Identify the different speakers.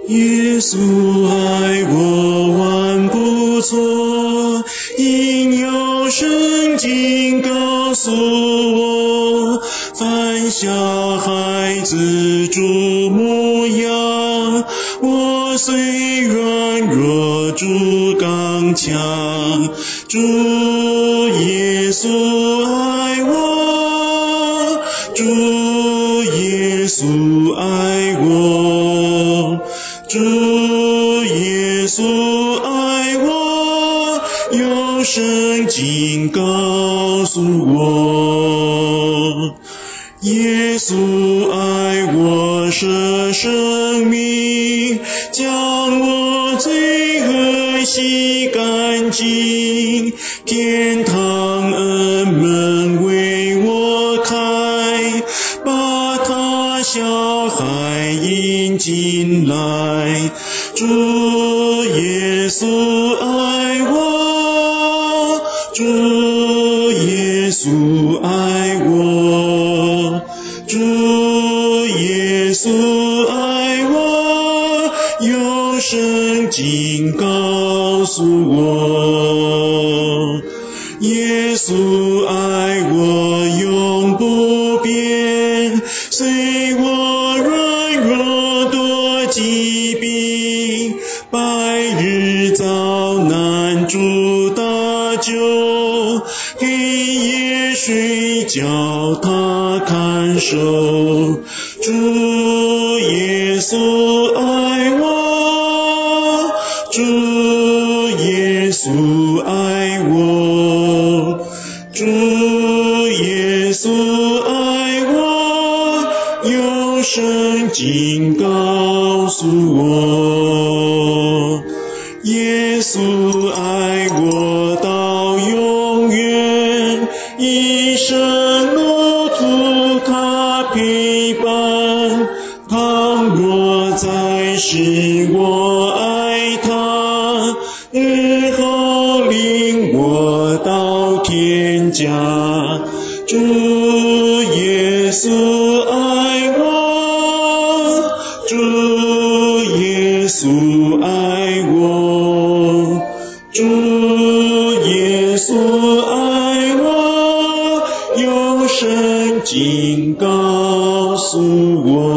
Speaker 1: 耶稣爱我万不错，因有圣经告诉我，凡小孩子主模样，我虽软弱主刚强，主耶稣爱我，主耶稣爱我，主耶稣爱我，有圣经告诉我，耶稣爱我舍生命，将我罪恶洗干净，天堂恩门为我开，把他小孩引进来，主耶稣爱我，主耶稣爱我，主耶稣爱我，有圣经告诉我，耶稣爱我永不变，虽我软弱多疾病，白日遭难主搭救，黑夜睡觉他看守，主耶稣爱我，主耶稣爱我，主耶稣爱我，有圣经告诉我，耶稣爱我到永远，一生路途他陪伴，倘若在世我爱他，日后领我到天家，主耶稣爱我，主耶稣爱我，主耶稣爱我，有圣经告诉我。